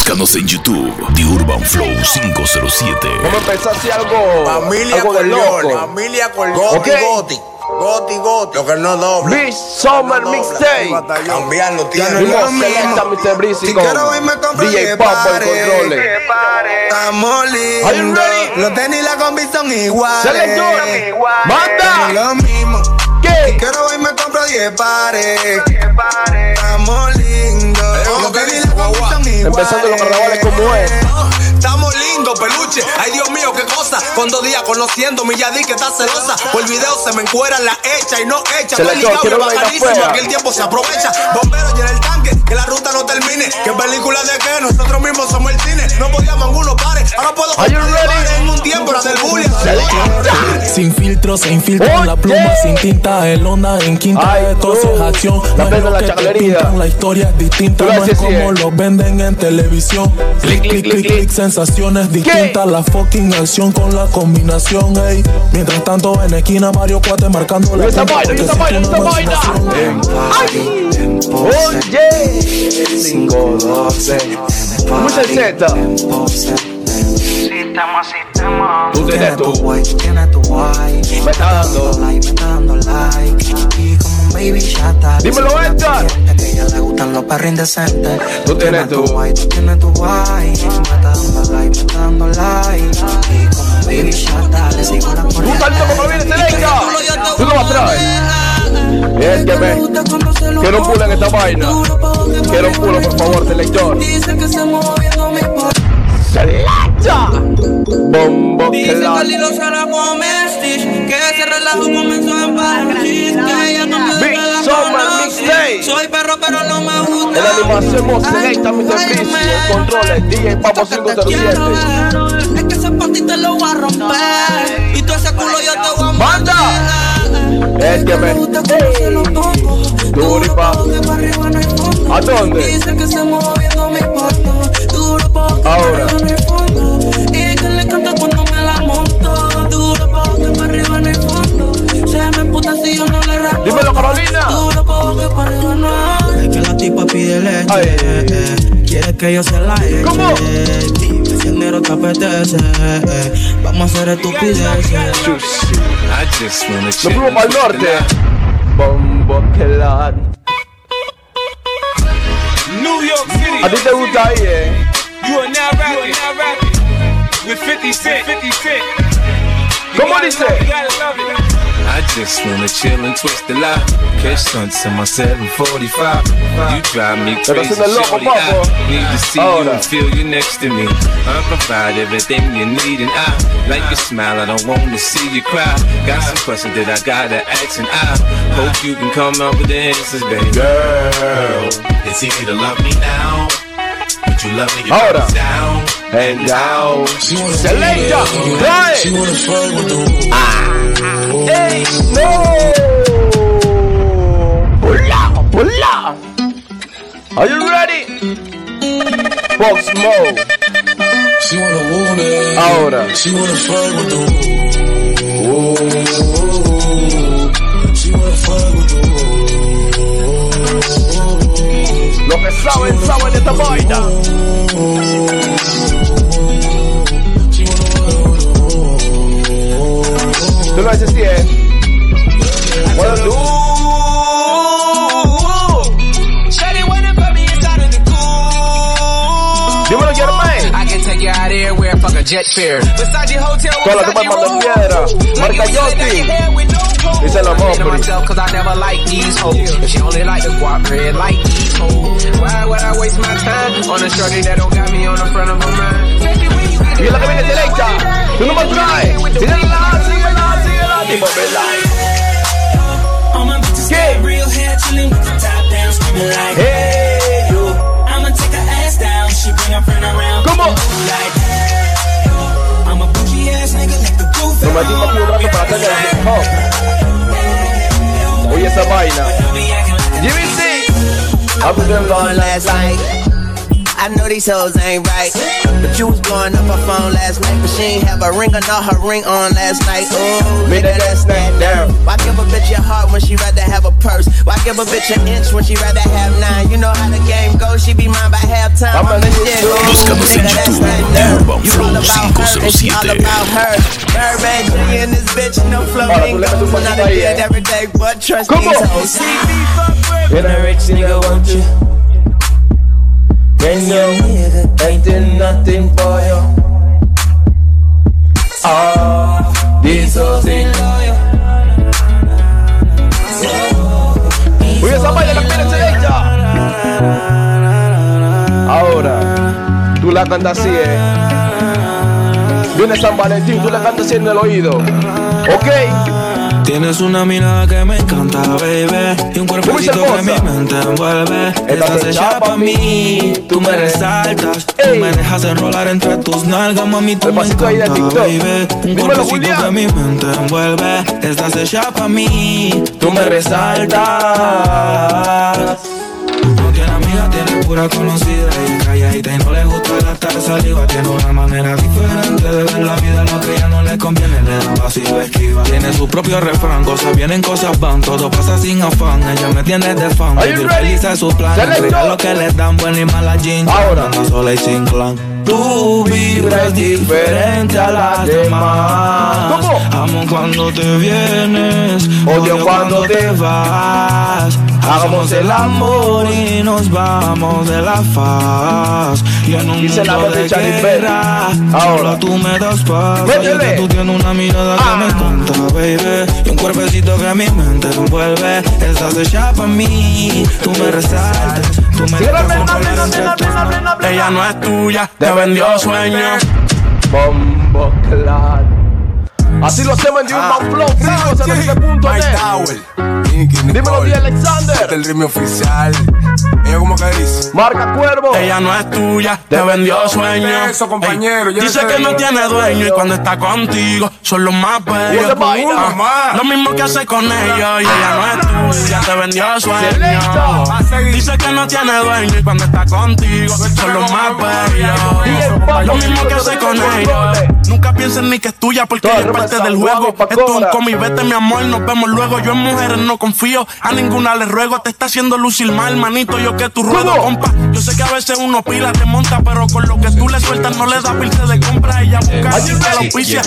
Búscanos en YouTube, The Urban Flow 507. Vamos a empezar así algo. Familia algo de loco. Familia con Goti. Lo que no doble. Beach Summer Mixtape. Cambiarlo, tiene Vimos Selecta, Mr. Breezy con DJ Papo en controles. Estamos Are you lindos. ready? Los tenis y la combi son iguales. Selector, manda. Lo mismo. ¿Qué? Quiero hoy me compro 10 pares. Estamos lindos. Los tenis y la combi son iguales. Empezando los carnavales como es. Estamos lindos, peluche. Ay, Dios mío, qué cosa. Con 2 días conociendo mi Yadí que está celosa. Por el video se me encuera la hecha y no hecha. Selector, quiero ver bacanísimo, afuera. que el tiempo se aprovecha. Bombero llena el tanque, que la ruta no termine. Que película de que nosotros mismos somos el cine. No podíamos algunos pares. Ahora puedo Are you comprar ready? en un tiempo la del bullying. Sin filtro, se infiltra la pluma, sin tinta, el onda en quinta, Ay, esto tú. es acción. La No es plena lo de la que te chaclería. pintan, la historia es distinta, Tú lo no es haces como bien. lo venden en televisión. Clic, clic, clic, clic, sensaciones distintas, la fucking acción con la combinación, ey. Mientras tanto en esquina Mario Cuate marcando la Esa punta, vaina, porque esa si vaina, tú esa no vaina. Oye, 512. ¿Cómo es el Z? Tú tienes tú. Me está dando. Dímelo, Edgar. Que a ella le gustan los perros indecentes. Tú tienes tú. Tú tienes tu guay. Me está dando like. Y como baby chata, le sigo la Tú salto como viene Selecta. Tú no vas atrás. Es que me. Quiero un pulo en esta vaina. Quiero un pulo, por favor, Selector. Dice que se moviendo mi por. Selecta. Bombo Dice que claro. Lilo se la come Stitch. Que ese relajo comenzó en París. Que ella cambió de Big pelo Summer con Mixtape. Soy perro pero no me gusta. En la animación Selecta, Mr. Breezy. En controles, DJ Papo 507. Es que ese panty te lo voy a romper. Y tú ese culo yo te voy a ¡Manda! Es que me. Duripa. ¿A dónde? Dice que se moviendo mi foto. Duro porque Ahora. para arriba en el fondo. Y que le canta cuando me la monto. Duro porque para arriba en el fondo. Se me puta si yo no le respondo. Dímelo, Carolina. Duro porque para arriba no hay. Es que la tipa pide leche. Ay. Quiere que yo se la eche. ¿Cómo? Dime si el dinero te apetece. Vamos a hacer estupideces. I just wanna Nos chill. fuimos para el norte. Bombo claro. New York City, ¿A ti te gusta ahí, you are now rapping with 50 Cent. ¿Cómo dice? You gotta love it. I just wanna chill and twist the lot. Catch stunts in my 745. You drive me Pero crazy, haciendo el loco, shorty. papo. I need to see you Ahora. and feel you next to me. I provide everything you need, and I like your smile. I don't wanna see you cry. Got some questions that I gotta ask, and I hope you can come up with the answers, baby. Girl, it's easy to love me now. Would you love me if I Ahora. was down And down. Selecta. Trae. Ey, no. Pull up. Are you ready? Fox Mode. Ahora. Los que saben esta vaina. Tú lo haces bien. What do? Dímelo, Germain. I can take you out everywhere, fuck a jet fare. Beside your hotel, Toda la toma manda piedra. Marca Yoti. Dice la Mopri. Cause I never like these hoes. If she only like the guap red like these hoes. Why would I waste my time on a shorty that don't got me on the front of her mind? Y es la que viene Selecta. Tú no me traes. Síguela. Tipo, I'ma ¿qué? real hair chillin' with the top down, screaming like, Hey, yo. I'ma take her ass down. She bring her friend around. ¿Cómo? Like, I'm a bougie ass nigga, like the roof. Nos metimos aquí un rato para hacerle el hip hop. Oye esa vaina. GBC. I was been gone last night. I I know these hoes ain't right. But you was blowing up her phone last night, but she ain't have a ring or not her ring on last night. Ooh, nigga, that's that down. Why give a bitch your heart when she rather have a purse? Why give a bitch an inch when she rather have 9? You know how the game goes, she be mine by halftime. I'm the shit. Nigga, that's that down. You all about her and she all about her. Birdman G and this bitch, no flamingo. Not a bit every day, but trust these hoes. When a rich nigga want you, then your nigga ain't doing nothing for you. Ah, these hoes ain't loyal. Oye, esa vaya la pena selecta. Ahora, tú la cantas así, Viene San Valentín, tú la cantas así en el oído. Ok. Tienes una mirada que me encanta, baby, y un cuerpecito que mi mente envuelve. Estás hecha pa' mí, tú me resaltas, tú me dejas enrolar entre tus nalgas, mami, tú me encanta, baby. Un cuerpecito que mi mente envuelve. Estás hecha pa' mí, tú me resaltas. No tiene amiga, tiene pura conocida y calladita y no le gusta gastar saliva. Tiene una manera diferente de ver la vida, lo que ella no le conviene le da vacío, esquiva. Tiene su propio refrán, cosas vienen, cosas van, todo pasa sin afán. Ella me tiene de fan, vivir feliz es su plan. Entrega lo que le dan, buena y mala jean. Ahora anda sola y sin clan. Tu vibra es diferente a las demás. Amo cuando te vienes, odio cuando te vas. Hagamos el amor y nos vamos de la faz. Y en un mundo de guerra, ahora tú me das paz. Oye, que tú tienes una mirada que me encanta, baby, y un cuerpecito que mi mente envuelve. Estás hecha pa' mí, tú me resaltas, tú me dejas enrolar entre tus manos. Ella no es tuya, te vendió sueños. Bombo Clat. Así lo hacemos en Urban Flow, Frijos en este punto de. Dímelo, D. Alexander. Este es el ritmo oficial. Ella como que dice: Marca Cuervo. Ella no es tuya, te vendió sueños. Eso, compañero. Dice que no tiene dueño y cuando está contigo son los más bellos. Lo mismo que hace con ellos y ella no es tuya, te vendió sueños. Dice que no tiene dueño y cuando está contigo son los más bellos. Lo mismo que hace con ellos. Nunca pienses ni que es tuya porque ella es parte del juego. Esto es un cómic, vete mi amor, nos vemos luego. Yo en mujeres no confío, a ninguna le ruego. Te está haciendo lucir mal, manito, yo que tu ruedo, compa. Yo sé que a veces uno pila te monta, pero con lo que tú le sueltas no le da pilce de compra. Ella busca así que la auspicia.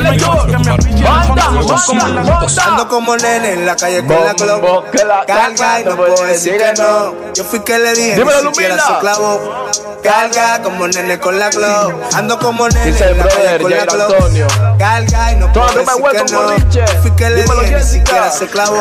Ando como nene en la calle con la Globo. Carga y no puedo decir que no. Yo fui que le dije ni siquiera se clavó. Carga como nene con la Globo. Ando como nene en la calle con la Globo. Carga y no puedo decir que no. Yo fui que le dije ni siquiera se clavó.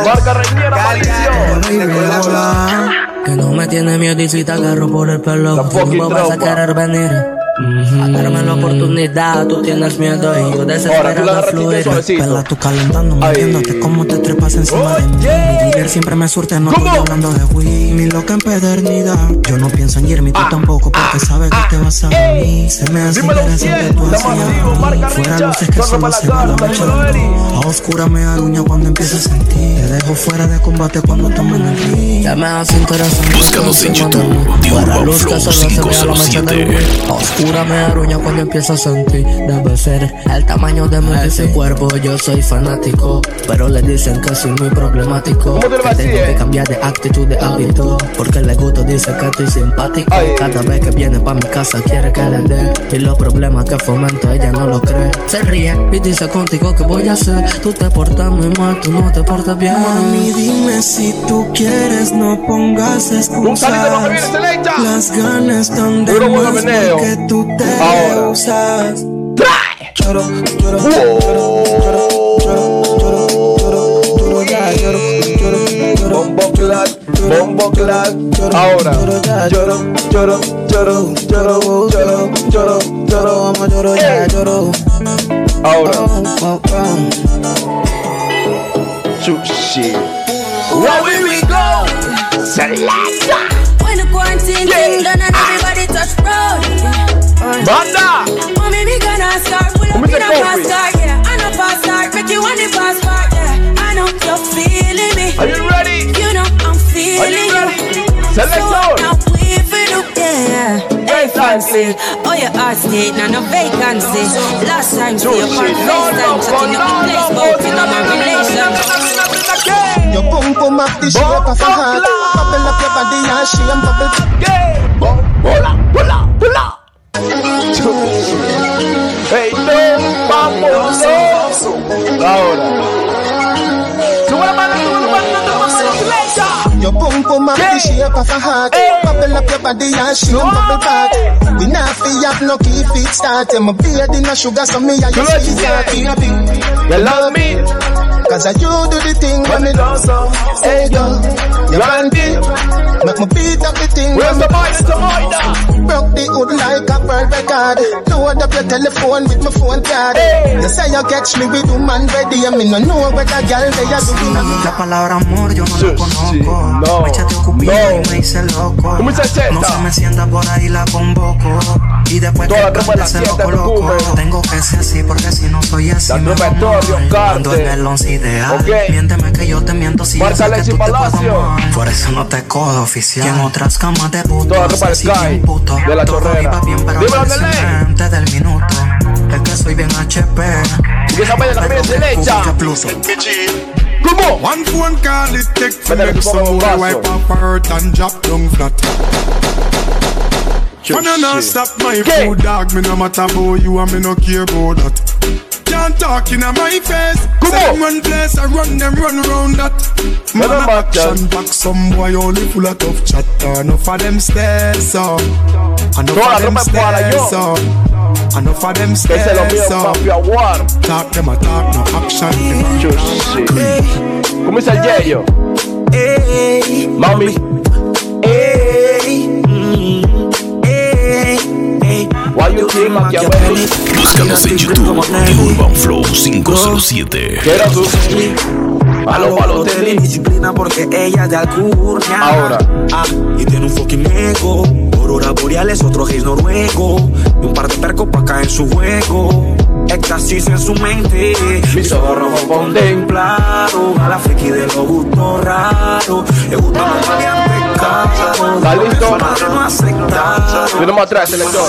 Que no me tiene miedo y si te agarro por el pelo, tú no vas a querer venir. A darme la oportunidad, tú tienes miedo y yo desesperado a fluir. Pela tú calentando, moviéndote como te trepas encima de mí. Mi dealer siempre me surte, no estoy hablando de Wii. Mi loca empedernida, yo no pienso en irme, tú tampoco, porque sabes que te vas a mí. Se me hace interesante tu ansiedad. Fuera luces que solo se van a marchar. A oscura me aruña cuando empiezo a sentir. Te dejo fuera de combate cuando tomen el ring. Ya me hace interesante. Búscanos en YouTube, The Urban Flow 507. Oscura me aruña cuando empiezo a sentir. Debe ser el tamaño de ese cuerpo. Yo soy fanático, pero le dicen que soy muy problemático. Que tengo que cambiar de actitud, de hábito, porque le gusto dice que estoy simpático. Cada vez que viene pa' mi casa quiere que le dé, y los problemas que fomento ella no lo cree. Se ríe y dice contigo que voy a hacer. Tú te portas muy mal, tú no te portas bien. Mami, dime si tú quieres, no pongas excusas. Las ganas están de más porque tú te usas. Lloro, lloro, Bombo Clat, Bombo Clat. Ahora lloro, lloro, lloro, lloro, lloro, lloro, lloro, lloro, lloro. Ahora Sushi. Where we go? Selecta. When the quarantine thing done and everybody touch road. Banda. Mommy, me gonna start. Pull up in a fast car, yeah. I know fast start. Make you want the fast part, yeah. I know you're feeling me. Are you ready? You know I'm feeling you. Selector. So now we feel it, yeah. Hey, fancy. Oh, your heart state, now no vacancy. Last time, see your front FaceTime, chatting up the place, but in my relation. Your boom boom up the shape of a heart. Bubble up your body and she and bubble. Pull up. Hey, no, vamos. Ahora. Your boom boom up the shape of a heart. Bubble up your body and she and bubble back. We not fi have no key feet start. I'm a beard in a sugar so me and you see that. You love me. Cause I you do the thing when it does so. Hey girl, you Randy. Make me beat up the thing. Where's the boy? Broke the hood like a world record. Load up your telephone with my phone card. You say you catch me with woman ready. I mean, no know what a girl they are doing. La palabra amor yo no lo conozco. Me echaste cupido y me hice loco. No se me sienta por ahí la convoco. Y después que cante se lo coloco. Tengo que ser así porque si no soy así me ando en el once ideal. Miénteme que yo te miento si yo sé que tú te puedo amar. Por eso no te cojo oficial. Y en otras camas de puto no sé si un puto. Todo iba bien pero antes del minuto. Es que soy bien HP. Y esa vaya la pieza derecha. One phone call it take to make some boy wipe up her hurt and drop down flat. Wanna not stop my food dog. Me no matter about you and me no care about that. Can't talk in my face. Same one place I run them run around that. Man action back some boy only full of tough chatter. Enough of them stairs up. Enough of them stairs up. Enough of them stairs up. Talk them a talk no action. ¿Cómo está el Yeyo? Mami. Búscanos en YouTube de Urban Flow 507. ¿Qué era tú? Palo, tiene disciplina porque ella es de Alcurnia. Ahora. Y tiene un fucking ego. Aurora boreales, otro gays noruego. Y un par de percos pa' caer en su juego. Éxtasis en su mente. Mis ojos rojos contemplaron a la friki de los gustos raros. Le gustan los valientes caros. ¿Está listo? Su madre no acepta. Venimos atrás, selector.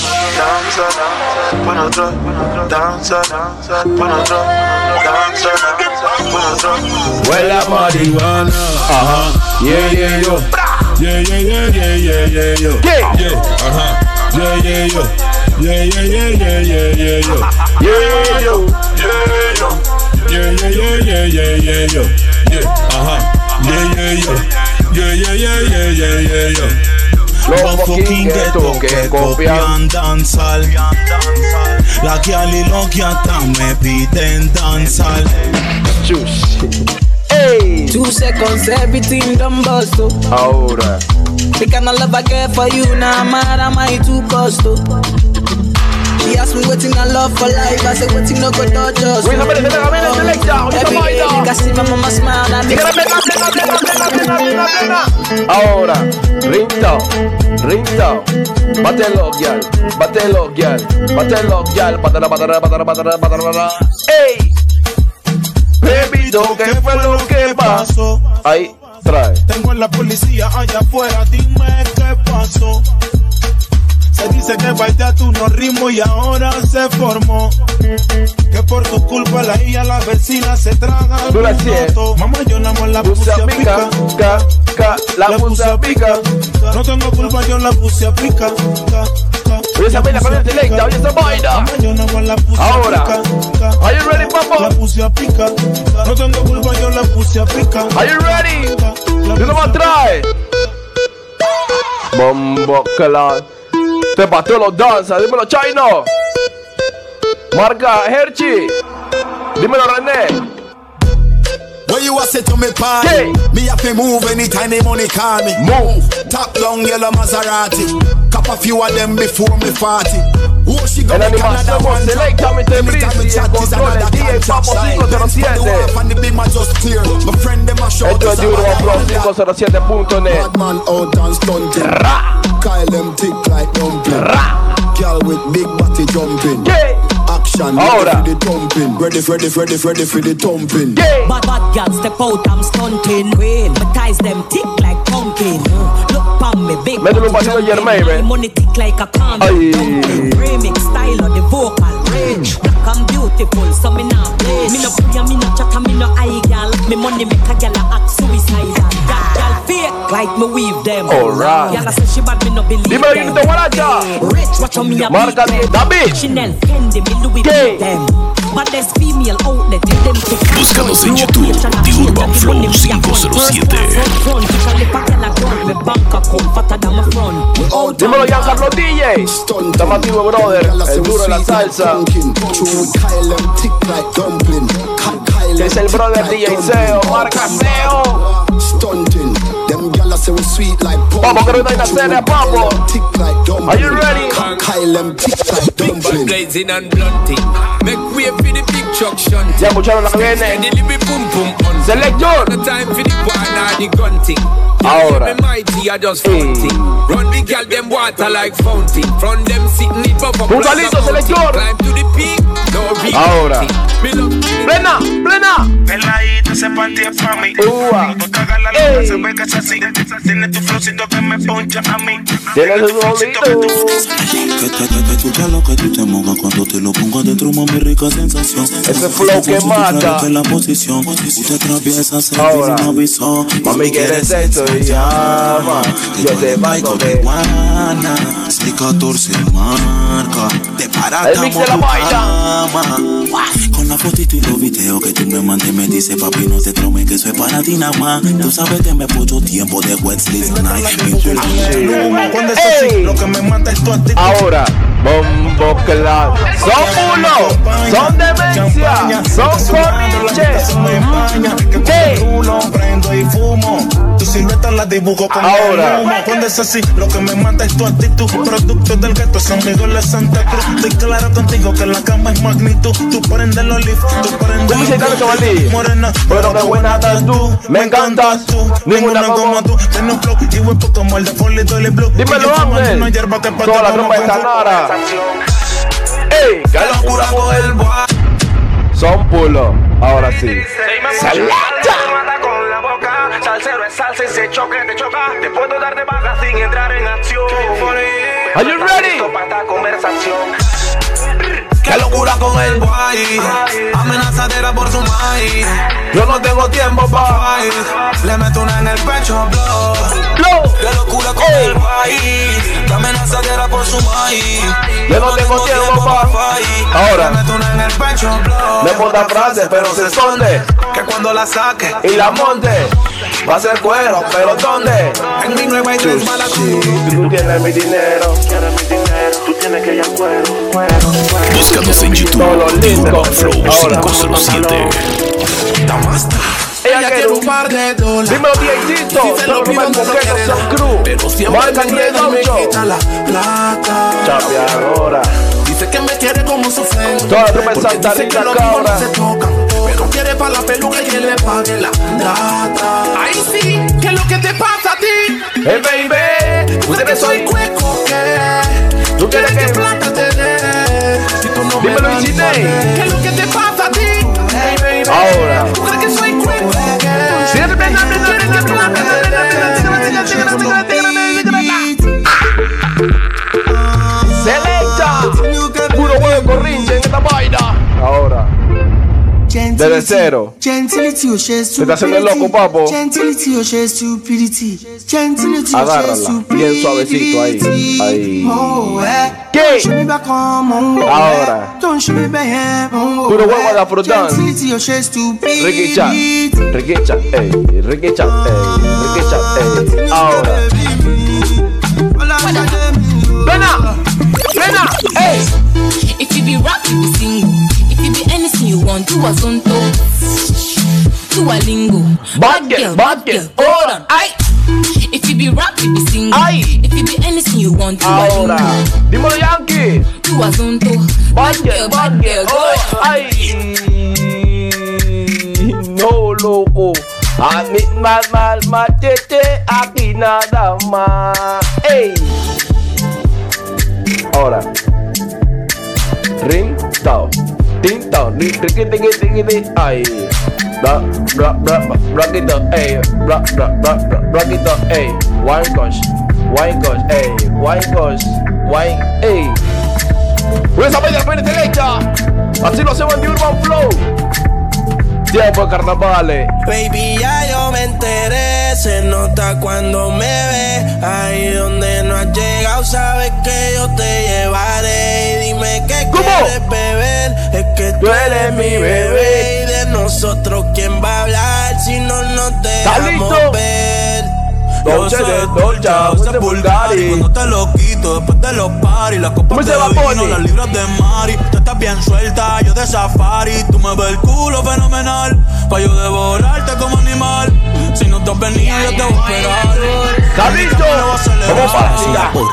Huele a marihuana. Ajá. Yeah, yo. Yeah, yo. Ajá. Yeah, yo. Yeah, yo. Yeah, yo. Ajá. Yeah, yo. Los fucking ghetto que copian danzar. La que al hilo que hasta me piden danzar. Hey. 2 seconds, everything done bust. Ahora. The kind of love I get for you, now mad am I too cost. She asked me waiting I love for life. I said waiting no go touch us. Every day I see my mama smile and ahora, ringtone. Bátelo, gyal. Patara. Ey. Bebito, ¿qué fue lo que pasó? Ahí, trae. Tengo a la policía allá afuera, dime qué pasó. Se dice que baila tú no ritmo y ahora se formó. Que por tu culpa la hija, la vecina se traga el minuto. Mamá, yo nada más la puse a pica. La puse a pica. No tengo culpa, yo la puse a pica. Oye esa vaina con el selecta, oye esa vaina. Ahora. Are you ready, papá? La puse a pica. No tengo culpa, yo la puse a pica. Are you ready? ¿Qué nos va a traer? Bombo claro. Te pateó los danzas, dímelo Chino. Marca Herchi. Dímelo René. Where you a say to me party? Hey. Me have to move anytime the money call me. Move. Top down yellow Maserati. Cop a few of them before me 40. Oh, she En animación selecta mi tebrisi. El control el DJ Papo 507. Esto es de UrbanFlow507.net. Badman out and stunting. Kyle them tick like dumpling. Girl with big body jumping. Action, ahora. Ready for the thumping. Ready for the thumping. Bad girl step out, I'm stunting. My ties them tick like pumpkin. Look on me. Big métele un pasito a Jermaine, man. money tick like a calm. Remix style of the vocal range. Black and beautiful, so me now play. Me no puya, me no chaka, me no eye gal. Me money make a gal act suicidal. Gal fake like me weave them. Alright. Gal say she bad, me no believe them. Dímelo, Guaracha. Rich, watch on me a Marca David. Chanel, Fendi, me Louis them. But there's female out there, tell them to búscanos en YouTube, The Urban Flow 507. Dímelo, Giancarlo DJ. Estamos activos, brother. El duro de la salsa. Es el brother DJ Seo, marca Seo. Vamos, que no hay una serie, papo. Are you ready? Blazing and blunting. Make way for the big truck shunt. Ya escucharon la que viene. Selector. No time for the one or the gunting. Ahora. Mighty, I just fronting. Run the girl, them water like fountain. From them sitting it up. Puntualito, selector. Climb to the peak. Ahora. Plena, plena. Peladita se partía pa' mí. No caga la luna, se ve que es así. Tiene tu flowcito que me poncha a mí. Tiene tu flowcito que tú escucha lo que tú te mojas cuando te lo pongo adentro, mami, rica sensación. Ese flow que mata. La posición, usted atraviesa, se ahora. no avisó. Mami, quieres sexo y llama. Yo te bailo de guana. 14 marca. Te para el mix de la baila. Con la fotito y los videos que tú me mandes, me dice papi, no te tromes que eso es para ti nada más. Tú sabes que me puso tiempo de Wesley Night. Lo que me manda es tu actitud. Ahora, bombo claro. Son pulos, son demencia, son corriches. Prendo y fumo. Tu silueta la dibujo con ahora. Cuando es así, lo que me manda es tu actitud. Producto del gato, San Miguel de Santa Cruz. Estoy claro contigo que la cama es magnitud. Tú prendes los lifts, tú prendes morena, pero qué buena estás tú. Me encantas tú, ninguna como tú. Tienes un flow y huepo como el de Folito y Blue. Dímelo, Ángel. Toda la trompa está clara. ¡Ey! ¡Qué locura con el boy! Son pulos, ahora sí. ¡Selecta! Salsero es salsa y se choque, te choca. Te puedo dar de baja sin entrar en acción. Are you ready? Para esta conversación. Qué locura con el boy. Amenazadera por su maíz. Yo no tengo tiempo pa' le meto una en el pecho, blow. Qué locura con el boy. Amenazadera por su maíz. Yo no tengo tiempo pa' ahora. Le meto una en el pecho, me monta frases pero se esconde. Que cuando la saque y la monte va a ser cuero, pero ¿dónde? En mi nueva y tres malas. Tú tienes mi dinero. Tú tienes que ir al cuero. Búscanos en YouTube, The Urban Flow 507. Ella quiere un par de dólares. Dímelo, Diegito. Te lo pido porque no son cruz. Pero siempre me quita la plata. Chape ahora. Dice que me quiere como su friend. Toda la tropa en Santa Rita, cabra. Pero quiere para la peluca y que le pague la data. Ahí sí, ¿qué es lo que te pasa a ti? Hey, baby. Usted soy cueco, ¿qué? ¿Tú quieres que plata te dé? Si tú no dímelo, Ichine. ¿Qué es lo que te pasa a ti? Hey, baby. Ahora. ¿Tú crees que soy cueco, qué? Siempre Selecta. Puro huevo corrinche en esta vaina. Ahora. Desde cero. Se está haciendo el loco, papo. Agárrala. Bien suavecito ahí. Ahí. ¿Qué? Ahora. Puro huevo de Afrodán. Ricky Chat. Ricky Chat. Ey. Ricky Chat. Ey. Ricky Chat. Ey. Ahora. Plena. Plena. Ey. If you be rap, you be single. If you be anything you want, do a zonto, do a lingo. Bad girl, hold on. If you be rap, you be single. If you be anything you want, do a lingo. Dímelo, Yankee. Do a zonto, bad girl, hold on. No, loco. A mí mal, machete, aquí nada más. Ey. Ahora. Ring down, ding down, ay, rock it up, ay, rock it up, ay, one punch, Wine Coach, ey, Wine Coach, Wine, ey. Esa bella pena selecta. Así lo hacemos en The Urban Flow. Tiempo de carnavales. Baby, ya yo me enteré. Se nota cuando me ve. Ahí donde no has llegado, sabes que yo te llevaré. Y dime qué quieres beber. Es que tú eres mi bebé. Y de nosotros, ¿quién va a hablar si no nos dejamos ver? Dolce de Dolce, de Bulgari. Cuando te lo quito después de los party, las copas de vino, las libras de Mari. Tú estás bien suelta, yo de safari. Tú me ves el culo fenomenal, pa' yo devorarte como animal. Si no te has venido, yo te voy a esperar. ¿Estás listo? Vamos para Singapur.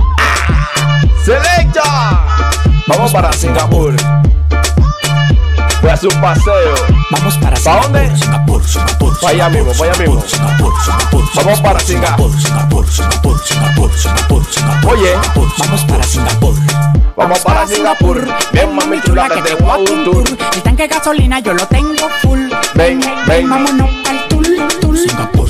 ¡Selecta! Vamos para Singapur. Voy a hacer un paseo. Vamos para Singapur. ¿Para dónde? Singapur. Para allá mismo, para allá mismo. Vamos para Singapur. Oye, vamos para Singapur. Vamos para Singapur. Ven, mami chula, que te voy a un tour. El tanque de gasolina yo lo tengo full. Ven, ven. Vámonos al tour. Singapur.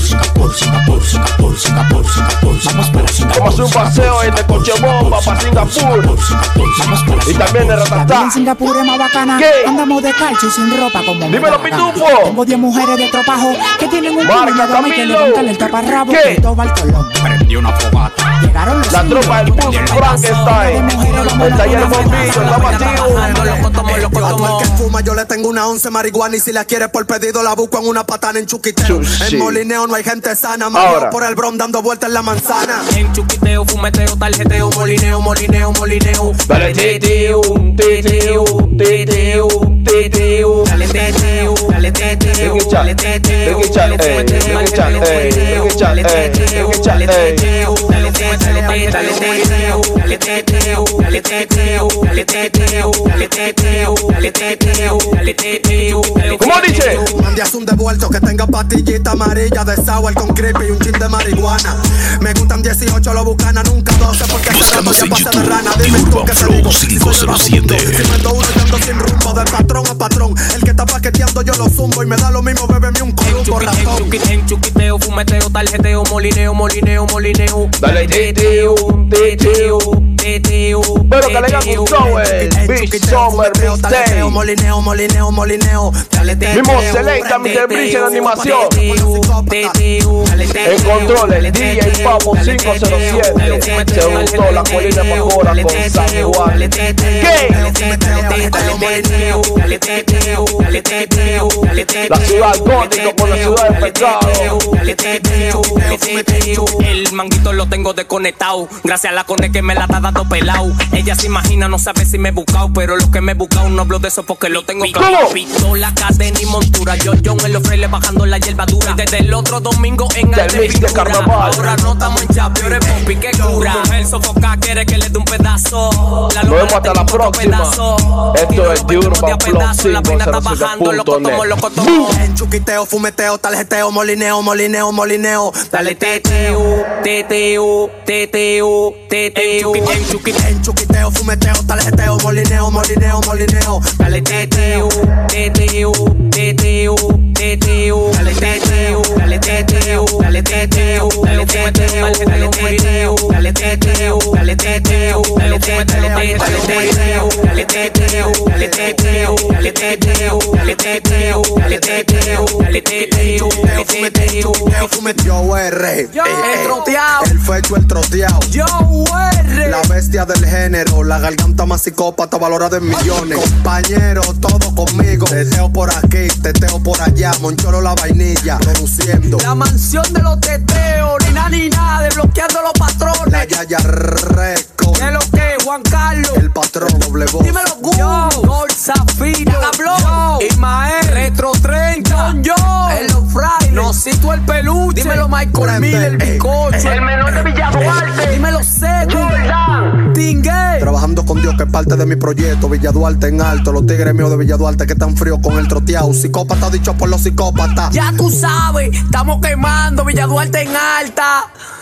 Vamos para Singapur. Vamos a hacer un paseo en el coche bomba para Singapur. Y también de Ratatá. En Singapur es más bacana. ¿Qué? Andamos de calcio y sin ropa como dímelo, pitufo. Tengo 10 mujeres de tropajo que tienen un Marca culo y que levantan el taparrabo. ¿Qué? Cristóbal Colón prendió una fogata. Llegaron los la tropa del bus Frankenstein. El taller bombillo, está masivo. Al que fuma yo le tengo una 11 marihuana. Y si la quieres por pedido la busco en una patana en Chuquiteo. En Molineo no hay gente sana. Mario por el Bron dando vueltas en la manzana. En Chuquiteo, fumeteo, tarjeteo, molineo. Dale teteo, teteo, teteo, teteo. Dale teteo, dale teteo, dale teteo, dale ¿Cómo dice? Mandias un devuelto que tenga pastillita amarilla de sour con creepy y un chin de marihuana. Me gustan 18 lo bucana, nunca 12 porque ese rato ya pasa de rana. Dime tú que se digo. 507. Si mando uno y ando sin rumbo de patrón a patrón. El que está paqueteando yo lo zumbo y me da lo mismo, bébeme un columbo ratón. En Chuquiteo, fumeteo, tarjeteo, molineo. Dale teteo, teteo, teteo. Pero que le hagan un show, Big Summer Mixtape. Molineo. Mismo selecta Mr. Bridge en animación. En controles, DJ Papo 507. Se gustó la colina mejora con San Juan. ¿Qué? La ciudad gótica por la ciudad del pecado. El manguito lo tengo desconectado. Gracias a la cone que me la está dando pelado. Ella se imagina, no sabe si me he buscado. Pero lo que me he buscado no hablo de eso porque lo tengo claro. Pistola, cadena y montura. Yo en los frailes bajando la hierba dura. Desde el otro domingo en el mix de carnaval. Ahora no estamos en chapeores, pompi, que cura. Mujer sofoca, quiere que le dé un pedazo. Nos vemos hasta la próxima. Esto es The Urban Flow 507.net. En Chuquiteo, fumeteo, tarjeteo, molineo. Dale teteo. En Chuquiteo, fumeteo, tarjeteo, molineo. Dale teteo. Yo R, el troteado. el fecho, el troteado. Yo R, la bestia del género, la garganta más psicópata valorada en millones. Compañero, todo conmigo. Teteo por aquí, teteo por allá. Moncholo la vainilla, produciendo. La mansión de los teteos, ni nada, desbloqueando los patrones. La Yaya Record. ¿Qué es lo que, Juan Carlos? El patrón, doble voz. Dímelo, Gol, Zafiro, Ismael, Retro 30, yo, en los Fridays, Nosito el peluche. Dímelo, Michael Miller, el bicocho. El menor de Villaduarte. Dímelo, Seco, Tingue. Trabajando con Dios, que es parte de mi proyecto. Villaduarte en alto, los tigres míos de Villaduarte que están fríos con el troteado. Psicópata dicho por los psicópatas. Ya tú sabes, estamos quemando Villaduarte en alta.